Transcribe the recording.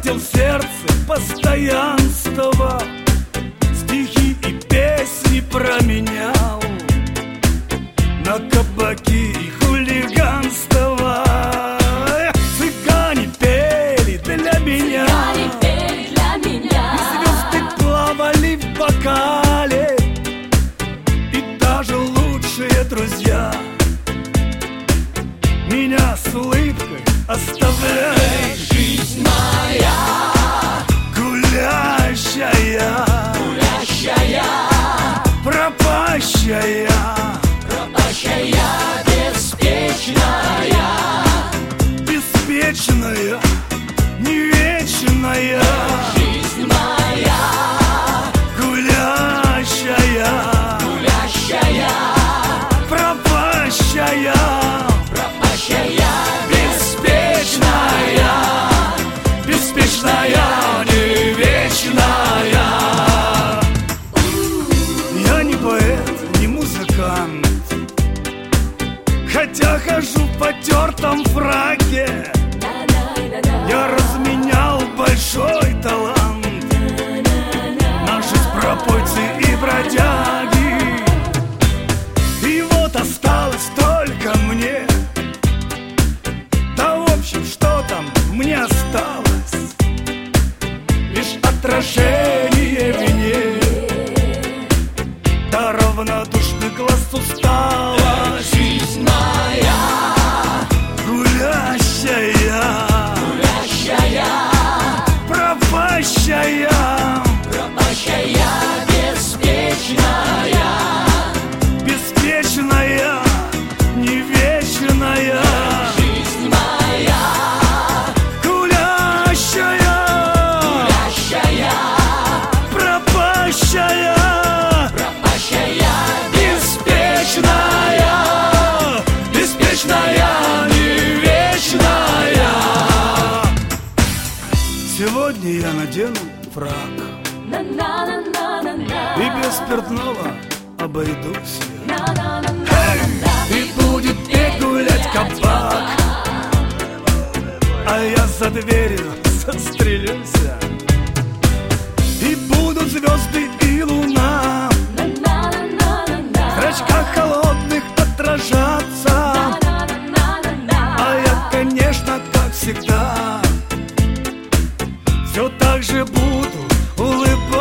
утратил в сердце постоянство, стихи и песни променял на кабаки и хулиганство. Цыгане пели для меня, звезды плавали в бокале, и даже лучшие друзья меня с улыбкой оставляют. Жизнь моя, гулящая, гулящая, пропащая, пропащая, беспечная, беспечная, не вечная. жизнь моя, Гулящая, гулящая, пропащая, пропащая, беспечная, беспечная, не вечная. Я не поэт, не музыкант, хотя хожу в потертом фраке. Я разменял большой талант на жизнь пропойцы и бродяги. И вот осталось только мне, да в общем, что там мне осталось? Лишь отражение в ней, да равнодушный глаз усталость. жизнь моя, Гулящая, гулящая, пропащая, пропащая, беспечная, беспечная, не вечная. жизнь моя, Гулящая, гулящая, пропащая, пропащая, беспечная, беспечная, не вечная. Сегодня я надену фрак и без спиртного обойдусь я. И будет петь, гулять кабак, а я за дверью застрелюсь. И будут звезды и луна в зрачках холодных отражаться, а я, конечно, как всегда, все так же буду улыбаться.